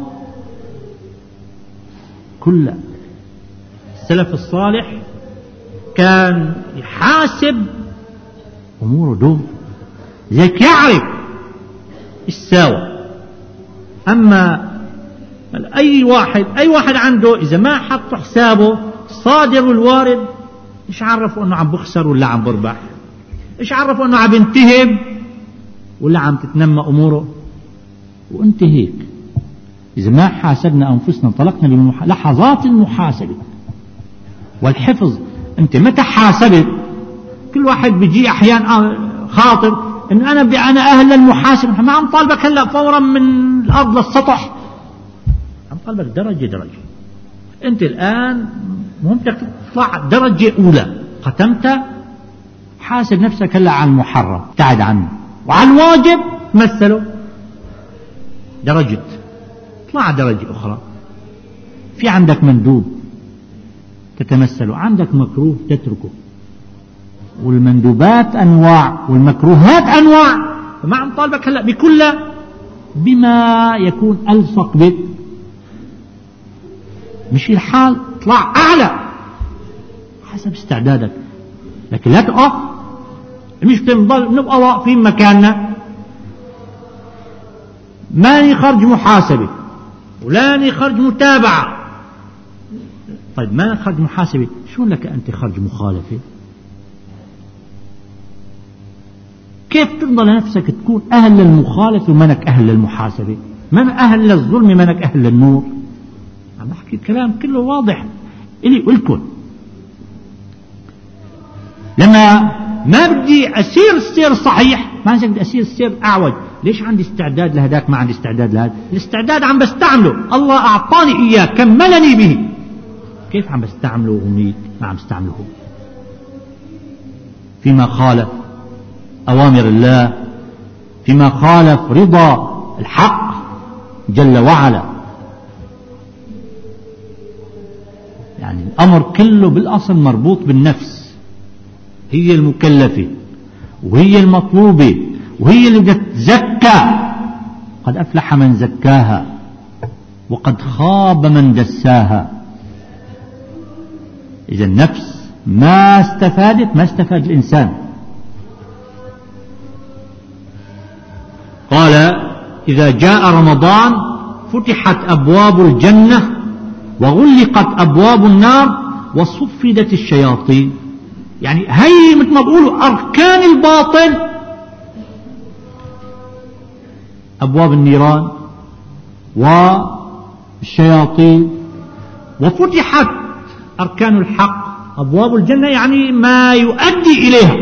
A: كل السلف الصالح كان يحاسب أموره دوم، ذلك يعرف الساوى. أما أي واحد أي واحد عنده إذا ما حط حسابه صادر والوارد، إيش عرفوا أنه عم بخسر ولا عم بربح؟ إيش عرفوا أنه عم ينتهب ولا عم تتنمى أموره؟ وأنت هيك إذا ما حاسبنا أنفسنا انطلقنا بلحظات المحاسبة والحفظ. أنت متى حاسبت؟ كل واحد بيجي أحيانا خاطر إن أنا أنا أهل للمحاسبة، ما عم طالبك هلأ فورا من الأرض للسطح، عم طالبك درجة درجة. أنت الآن ممكن تطلع درجة أولى ختمت، حاسب نفسك هلأ على المحرم ابتعد عنه، وعلى الواجب مثله درجة، اطلع درجة أخرى. في عندك مندوب تتمثله، عندك مكروه تتركه، والمندوبات أنواع والمكروهات أنواع، فما عم طالبك هلأ بكل بما يكون ألصق بك، مش الحال اطلع أعلى حسب استعدادك، لكن لا تقف. مش تنضل نبقى واقفين مكاننا، ماني خرج محاسبة ولاني خرج متابعة. طيب ما خرج محاسبة، شو لك أنت خرج مخالفة؟ كيف ترضى لنفسك تكون أهل للمخالفة ومنك أهل للمحاسبة؟ من أهل للظلم منك أهل للنور؟ عم بحكي الكلام كله واضح إلي ولكم. لما ما بدي أسير السير الصحيح، ما بدي أسير السير أعوج، ليش عندي استعداد لهداك ما عندي استعداد لهذا؟ الاستعداد عم بستعمله، الله أعطاني إياه كملني به، كيف عم بستعمله هنيك ما عم بستعمله فيما خالف أوامر الله، فيما خالف رضا الحق جل وعلا. يعني الأمر كله بالأصل مربوط بالنفس، هي المكلفة وهي المطلوبة وهي اللي بدها تزكى. قد أفلح من زكاها وقد خاب من دساها. إذا النفس ما استفادت ما استفاد الإنسان. قال إذا جاء رمضان فتحت أبواب الجنة وغلقت أبواب النار وصفدت الشياطين. يعني هي مثل ما بقولوا أركان الباطل، أبواب النيران والشياطين، وفتحت أركان الحق أبواب الجنة، يعني ما يؤدي إليها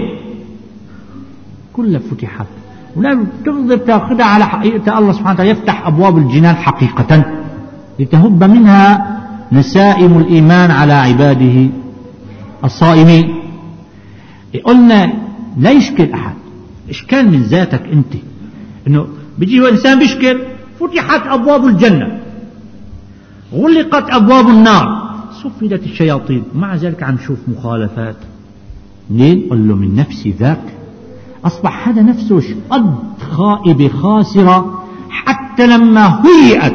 A: كلها فتحت. ولا تقدر تأخذها على حقيقة الله سبحانه وتعالى يفتح أبواب الجنان حقيقة لتهب منها نسائم الإيمان على عباده الصائمين. قلنا لا يشكل أحد، إشكال من ذاتك أنت، إنه بيجي إنسان بيشكل فتحت أبواب الجنة غلقت أبواب النار صفدت الشياطين، مع ذلك عم نشوف مخالفات. ليه؟ قل له من نفس ذاك. أصبح هذا نفسه قد خائبة خاسرة، حتى لما هيئت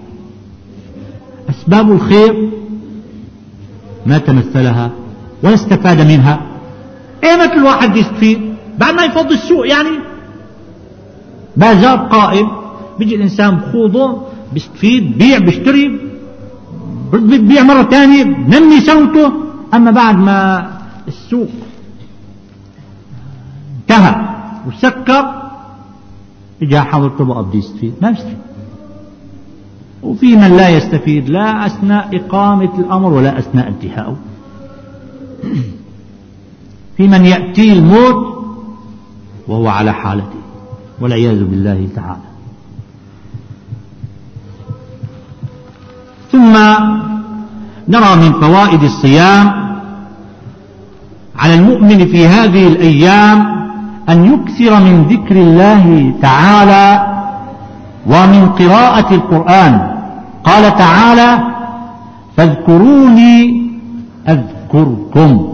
A: أسباب الخير ما تمثلها ولا استفاد منها. ايمت الواحد يستفيد؟ بعد ما يفضي السوق، يعني بازار قائم، بيجي الإنسان بخوضه بيستفيد، بيع بيشتري، بيبيع مرة ثانية بنمي ثروته. أما بعد ما السوق انتهى وسكر، إجا حضرته بقى بده يستفيد، ما بيستفيد. وفي من لا يستفيد لا أثناء إقامة الأمر ولا أثناء انتهائه. في من يأتي الموت وهو على حالته والعياذ بالله تعالى. ثم نرى من فوائد الصيام على المؤمن في هذه الأيام أن يكثر من ذكر الله تعالى ومن قراءة القرآن. قال تعالى فاذكروني أذكركم.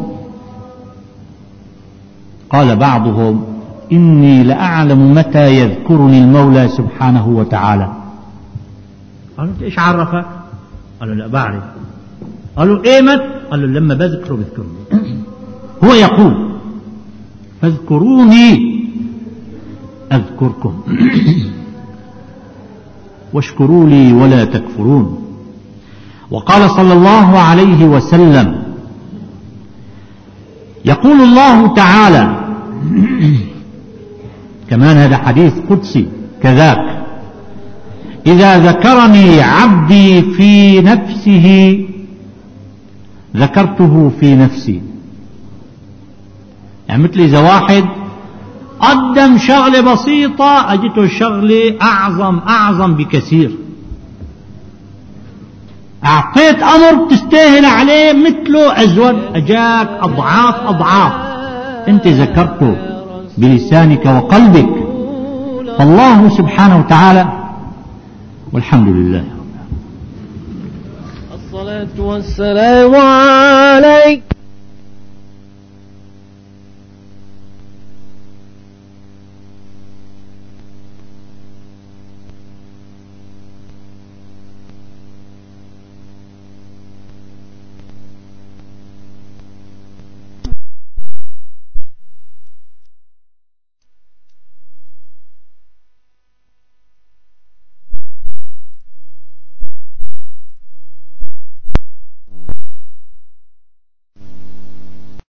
A: قال بعضهم إني لأعلم متى يذكرني المولى سبحانه وتعالى. قالوا إيش عرفك؟ قالوا لا بعرف. قالوا إيمت؟ قالوا لما بذكره بذكرني. هو يقول فاذكروني أذكركم واشكروا لي ولا تكفرون. وقال صلى الله عليه وسلم يقول الله تعالى كمان هذا حديث قدسي كذاك إذا ذكرني عبدي في نفسه ذكرته في نفسي. يعني مثل إذا واحد قدم شغلة بسيطة أجته شغلة أعظم أعظم بكثير، أعطيت أمر تستاهل عليه مثله أزود، أجاك أضعاف أضعاف، أنت ذكرته بلسانك وقلبك. فالله سبحانه وتعالى، والحمد لله.
B: الصلاة والسلام عليك.